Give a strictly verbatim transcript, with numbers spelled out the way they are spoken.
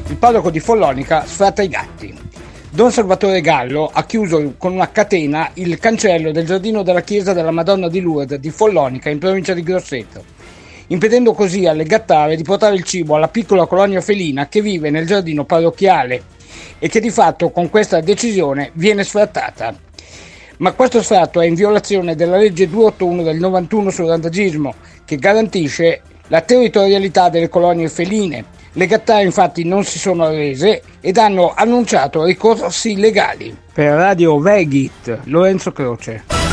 Il parroco di Follonica sfratta i gatti. Don Salvatore Gallo ha chiuso con una catena il cancello del giardino della chiesa della Madonna di Lourdes di Follonica in provincia di Grosseto, impedendo così alle gattare di portare il cibo alla piccola colonia felina che vive nel giardino parrocchiale e che di fatto con questa decisione viene sfrattata. Ma questo sfratto è in violazione della legge duecentottantuno del novantuno sul randagismo, che garantisce la territorialità delle colonie feline. Le gattare infatti non si sono arrese ed hanno annunciato ricorsi legali. Per Radio Vegit, Lorenzo Croce.